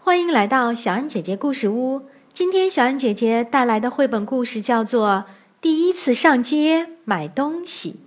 欢迎来到小安姐姐故事屋。今天小安姐姐带来的绘本故事叫做《第一次上街买东西》。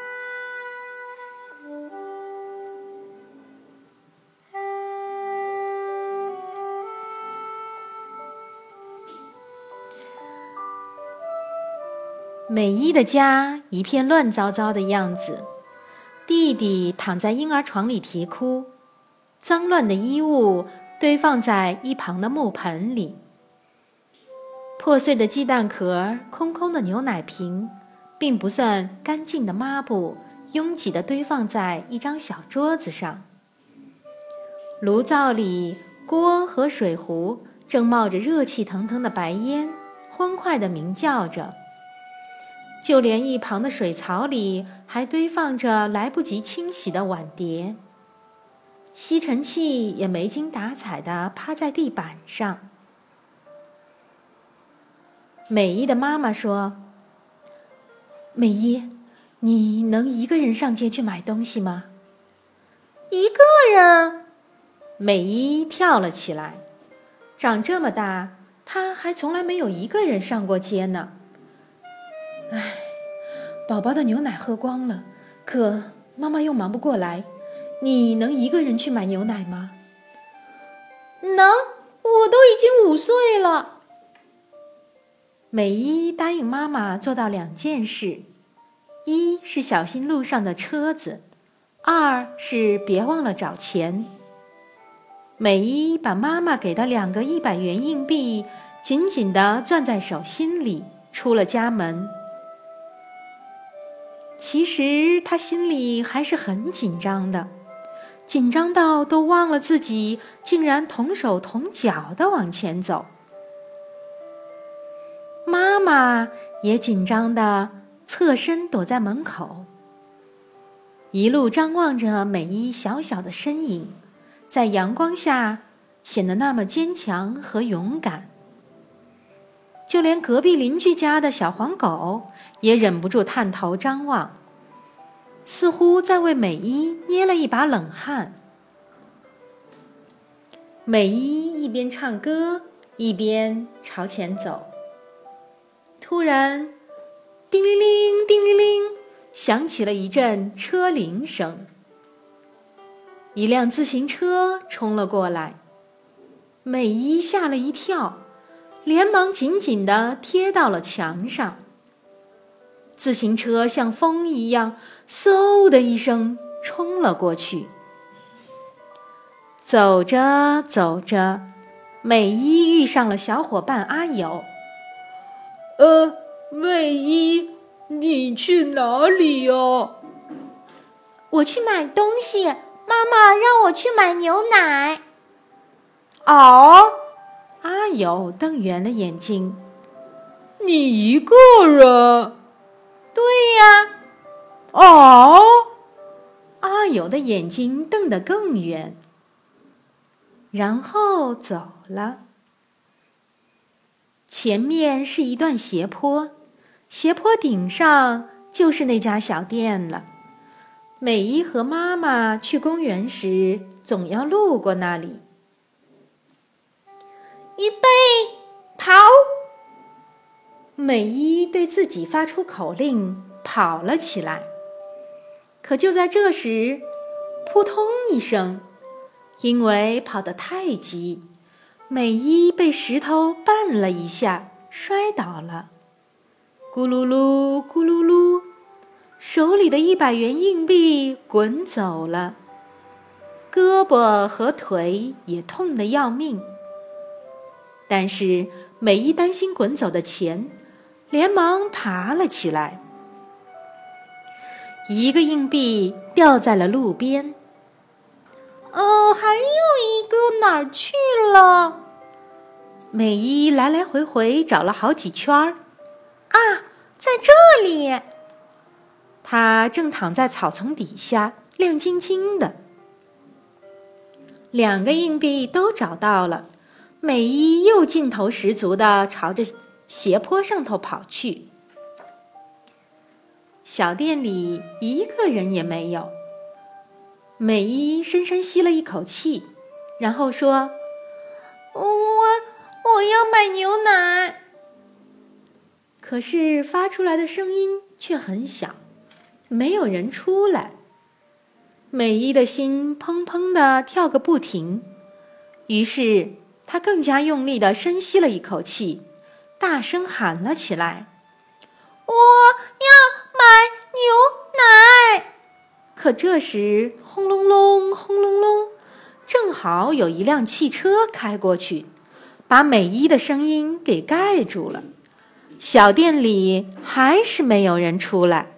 美伊的家一片乱糟糟的样子，弟弟躺在婴儿床里啼哭，脏乱的衣物堆放在一旁的木盆里，破碎的鸡蛋壳、空空的牛奶瓶，并不算干净的抹布拥挤地堆放在一张小桌子上。炉灶里锅和水壶正冒着热气腾腾的白烟，欢快地鸣叫着。就连一旁的水槽里还堆放着来不及清洗的碗碟，吸尘器也没精打采地趴在地板上。美伊的妈妈说：“美伊，你能一个人上街去买东西吗？”“一个人？”美伊跳了起来。长这么大，她还从来没有一个人上过街呢。唉，宝宝的牛奶喝光了，可妈妈又忙不过来。你能一个人去买牛奶吗？能，我都已经5岁了。美伊答应妈妈做到2件事：一是小心路上的车子，2是别忘了找钱。美伊把妈妈给的2个100元硬币紧紧地攥在手心里，出了家门。其实他心里还是很紧张的，紧张到都忘了自己竟然同手同脚地往前走。妈妈也紧张地侧身躲在门口，一路张望着美伊小小的身影，在阳光下显得那么坚强和勇敢。就连隔壁邻居家的小黄狗也忍不住探头张望，似乎在为美伊捏了一把冷汗。美伊一边唱歌一边朝前走，突然叮铃铃叮铃铃响起了一阵车铃声，一辆自行车冲了过来。美伊吓了一跳，连忙紧紧地贴到了墙上。自行车像风一样嗖的一声冲了过去。走着走着，美伊遇上了小伙伴阿友。 美伊，你去哪里呀？ 我去买东西，妈妈让我去买牛奶。 啊！ 阿友瞪圆了眼睛。 你一个人？ 对呀。 啊！ 阿友的眼睛瞪得更圆，然后走了。前面是一段斜坡，斜坡顶上就是那家小店了。美伊和妈妈去公园时总要路过那里。 预备，跑！ 美伊对自己发出口令，跑了起来。可就在这时，扑通一声，因为跑得太急，美伊被石头绊了一下，摔倒了。咕噜噜咕噜噜，手里的100元硬币滚走了，胳膊和腿也痛得要命。但是美伊担心滚走的钱，连忙爬了起来。1个硬币掉在了路边。 还有一个哪儿去了？ 美伊来来回回找了好几圈儿。 在这里。 她正躺在草丛底下，亮晶晶的。2个硬币都找到了，美伊又劲头十足地朝着斜坡上头跑去。小店里一个人也没有。美伊深深吸了一口气，然后说： 我要买牛奶。 可是发出来的声音却很小，没有人出来。美伊的心砰砰地跳个不停，于是她更加用力地深吸了一口气，大声喊了起来： 我要买牛奶！ 可这时轰隆隆，轰隆隆，正好有一辆汽车开过去，把美伊的声音给盖住了。小店里还是没有人出来。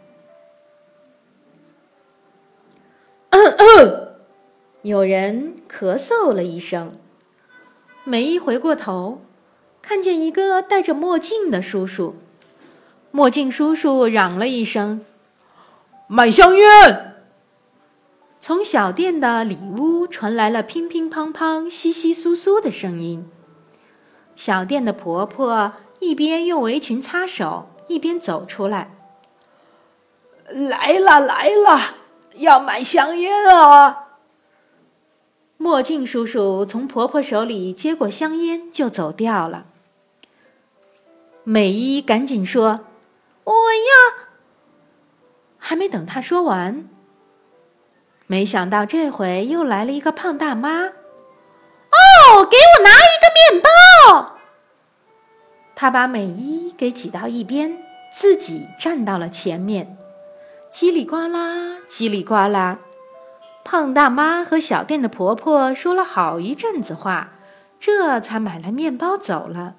有人咳嗽了一声，美伊回过头，看见一个戴着墨镜的叔叔。墨镜叔叔嚷了一声： 买香烟！ 从小店的里屋传来了乒乒乓乓、窸窸窣窣的声音。小店的婆婆一边用围裙擦手，一边走出来。 来了，要买香烟啊！ 墨镜叔叔从婆婆手里接过香烟就走掉了。美伊赶紧说： 我要…… 还没等她说完，没想到这回又来了一个胖大妈。 哦，给我拿一个面包！ 她把美伊给挤到一边，自己站到了前面。叽里呱啦，叽里呱啦，胖大妈和小店的婆婆说了好一阵子话，这才买了面包走了。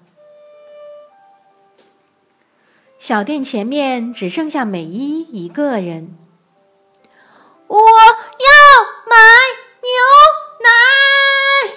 小店前面只剩下美伊一个人。 我要买牛奶！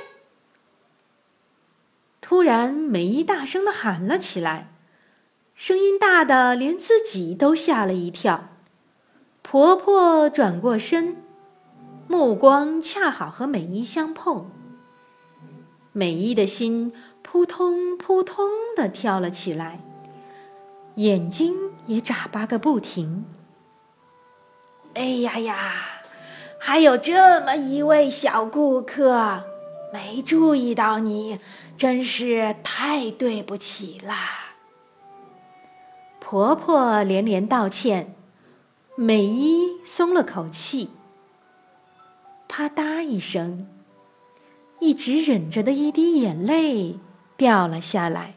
突然，美伊大声地喊了起来，声音大得连自己都吓了一跳。婆婆转过身，目光恰好和美伊相碰。美伊的心扑通扑通地跳了起来，眼睛也眨巴个不停。 哎呀，还有这么一位小顾客，没注意到你，真是太对不起啦！ 婆婆连连道歉，美伊松了口气。啪嗒一声，一直忍着的一滴眼泪掉了下来。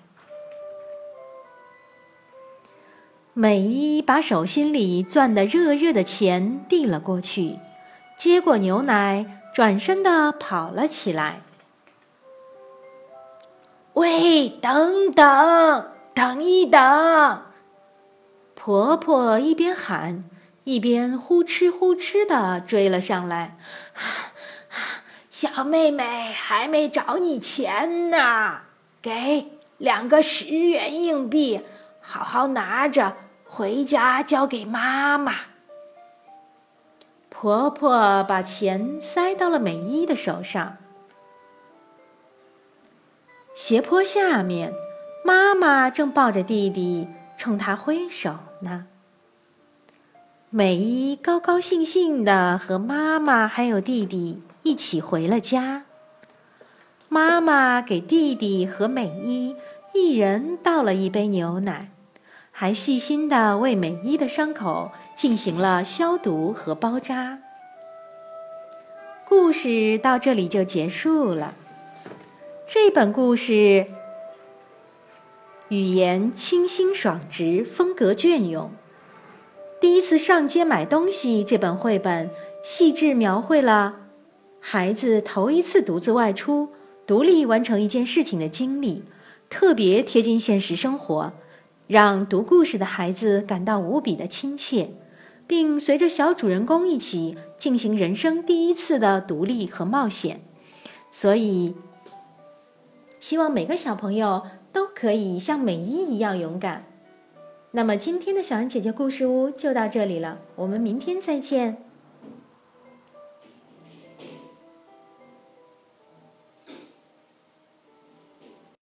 美伊把手心里攥得热热的钱递了过去，接过牛奶，转身地跑了起来。 喂，等等，等一等！ 婆婆一边喊，一边呼哧呼哧地追了上来。 小妹妹还没找你钱呢，给2个10元硬币，好好拿着，回家交给妈妈。 婆婆把钱塞到了美伊的手上。斜坡下面，妈妈正抱着弟弟冲她挥手呢。美伊高高兴兴地和妈妈还有弟弟一起回了家。妈妈给弟弟和美伊一人倒了一杯牛奶，还细心地为美伊的伤口进行了消毒和包扎。故事到这里就结束了。这本故事语言清新爽直，风格隽永。第一次上街买东西这本绘本细致描绘了孩子头一次独自外出，独立完成一件事情的经历，特别贴近现实生活，让读故事的孩子感到无比的亲切，并随着小主人公一起进行人生第一次的独立和冒险。所以希望每个小朋友都可以像美伊一样勇敢。那么今天的小恩姐姐故事屋就到这里了，我们明天再见。